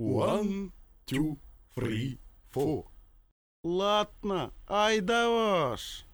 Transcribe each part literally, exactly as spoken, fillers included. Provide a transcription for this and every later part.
One, two, three, four. Ладно, айда ваш.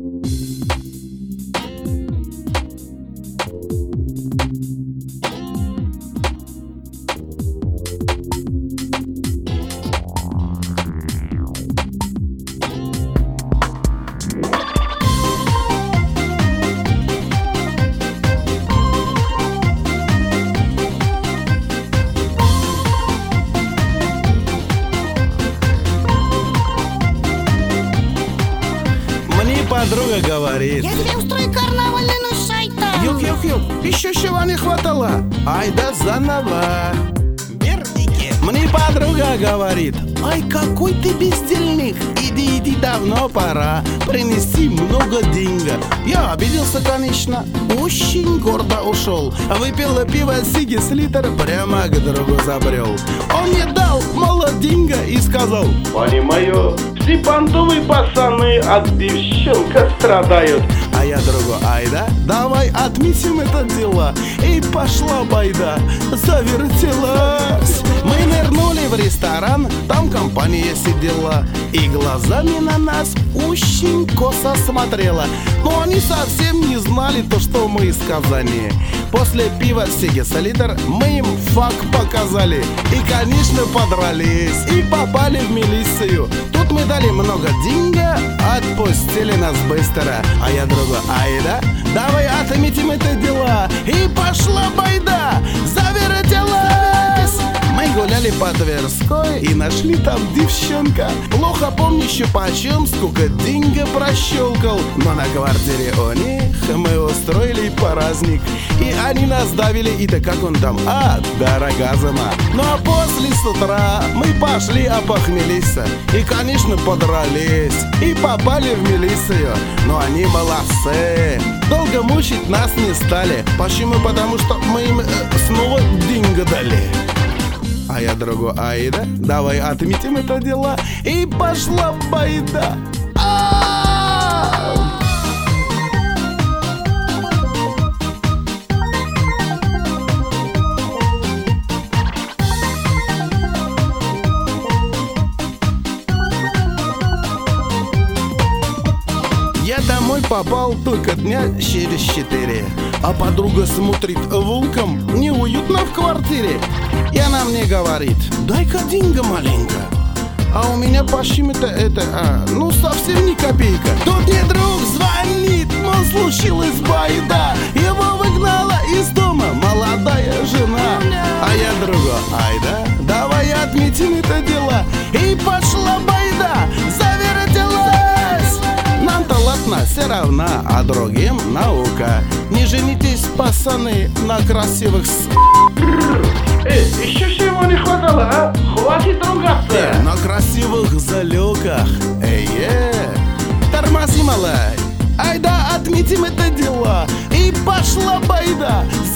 Подруга говорит: я тебе устрою карнавальный шайтан. Юк-юк-юк, еще чего не хватало. Айда заново. Бердики. Мне подруга говорит: ай, какой ты бездельник. Иди, иди, давно пора принести много денег. Я обиделся, конечно, очень гордо ушел. Выпил пиво сигис литр, прямо к другу забрел. Он мне дал мало денег и сказал: понимаю, все понтовые пацаны от девчонка страдают. А я другу: айда, давай отметим это дело. И пошла байда, завертелась. Мы нырнули в ресторан, там компания сидела и глазами на нас очень косо смотрела. Но они совсем не знали то, что мы из Казани. После пива сигис литр мы им фак показали. И, конечно, подрались и попали в милицию. Тут мы дали много денег, отпустили нас быстро. А я другу: айда, давай отметим это дело. И пошла байда, завертелась. Мы гуляли по Тверской и нашли там девчонка. Плохо помню еще почем, сколько денег прощелкал. Но на квартире у них мы устроили праздник. И они нас давили, и да как он там, а, до оргазма. Ну а после с утра мы пошли опохмелись. И, конечно, подрались и попали в милицию. Но они молодцы, долго мучить нас не стали. Почему? Потому что мы им э, снова деньги дали. А я другу: айда, давай отметим это дело. И пошла байда. А-а-а! Я домой попал только дня через четыре. А подруга смотрит волком, неуютно в квартире. И она мне говорит: дай-ка деньга маленько. А у меня почему-то это, а, ну совсем ни копейка. Тут мне друг звонит, мол, случилась байда. Его выгнала из дома молодая жена. А я другу: айда, давай отметим это дело. И пошла байда, завертелась. Нам-то ладно, все равно, а другим наука. Не женитесь, пацаны, на красивых с... Эй, еще чего не хватало, а? Хватит ругаться. Э, на красивых залёгах. Эй, э, тормози, малай. Айда, отметим это дело. И пошла байда,